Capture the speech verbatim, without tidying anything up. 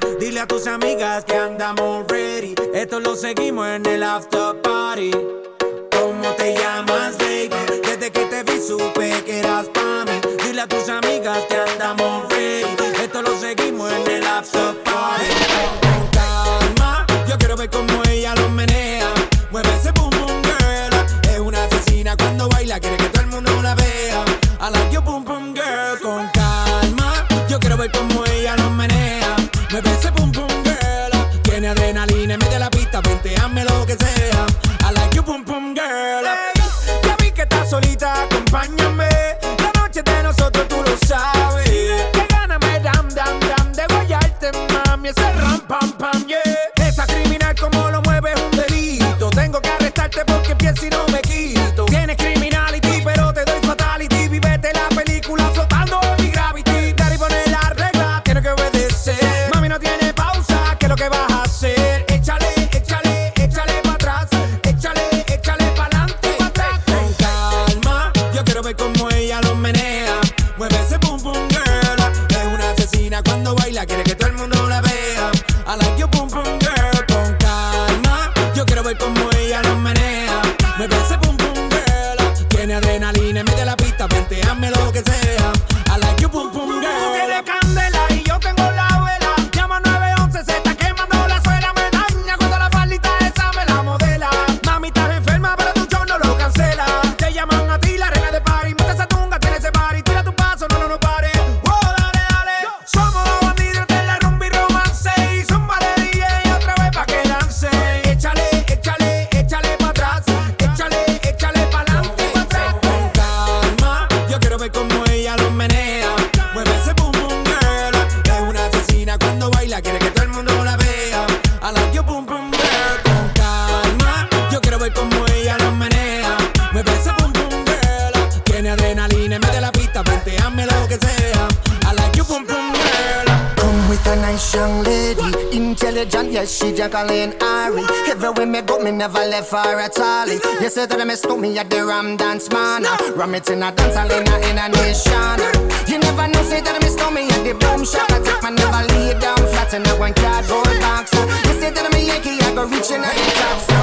Dile a tus amigas que andamos ready. Esto lo seguimos en el after party. ¿Cómo te llamas, baby? Desde que te vi supe que eras pa' mí. Dile a tus amigas que andamos ready. Esto lo seguimos en el after party. Con calma, yo quiero ver cómo ella lo menea. Mueve ese boom boom girl. Es una asesina cuando baila, quiere que todo el mundo la vea. I like your boom boom girl. Con calma, yo quiero ver cómo ella lo menea. Mueve ese boom boom girl. Tiene adrenalina, mete la pista, vente, hazme lo que sea. I like your boom boom girl. Hey, ya vi que estás solita, acompáñame. La noche de nosotros tú lo sabes. Que gana me dam dam dam de guayarte, mami. Ese ram pam pam, yeah. Esa criminal como lo mueve es un delito. Tengo que arrestarte porque pienso y no me quito. Tienes criminality, pero te doy fatality. Vivete la película flotando en mi gravity. Daddy pone la regla, tiene que obedecer. Mami no tiene pausa, ¿qué es lo que vas a hacer? Échale, échale, échale pa' atrás. Échale, échale pa'lante, pa' atrás. Con calma, yo quiero ver cómo ella lo menea. Mueve ese boom boom girl. Es una asesina cuando baila, quiere que todo el mundo la vea. I like your boom boom girl. Con calma, yo quiero ver cómo ella lo menea. Mueve ese boom boom girl. Tiene adrenalina, mete la pista, vente, hazme lo que sea. I like your boom boom girl. Tú tienes candela y yo tengo la vela. Llama nueve once, se está quemando la suela. Me daña cuando la faldita esa me la modela. Mami, estás enferma, pero tu show no lo cancela. Te llaman a ti, la reina de party. Monta esa tunga, tiene ese party. Tira tu paso, no, no, no pare. Oh, dale, dale. Somos los bandidos de la rumba y romance. Y zumba de D J otra vez pa' que dance. Échale, échale, échale pa' atrás. Échale, échale pa'lante, pa' atrás. Con calma, yo quiero ver cómo ella lo menea. Mueve ese boom boom girl. Es una asesina cuando baila, quiere que todo el mundo la vea. I like your boom boom girl. Con calma, yo quiero ver cómo ella lo menea. Mueve ese boom boom girl. Tiene adrenalina, mete la pista, vente, hazme lo que sea. I like your boom boom girl. Come with a nice young lady, intelligent, yes, she Jacqueline Ari. Everywhere me go, me never left her at all. You say that me stole me at the Ram Dance Man. Ram it in a dance hall in a, in a nation. You never know, say that me stole me at the Boom Shop. I take my never lay down flat in a one cardboard box. You say that me Yankee, I go reaching at the top.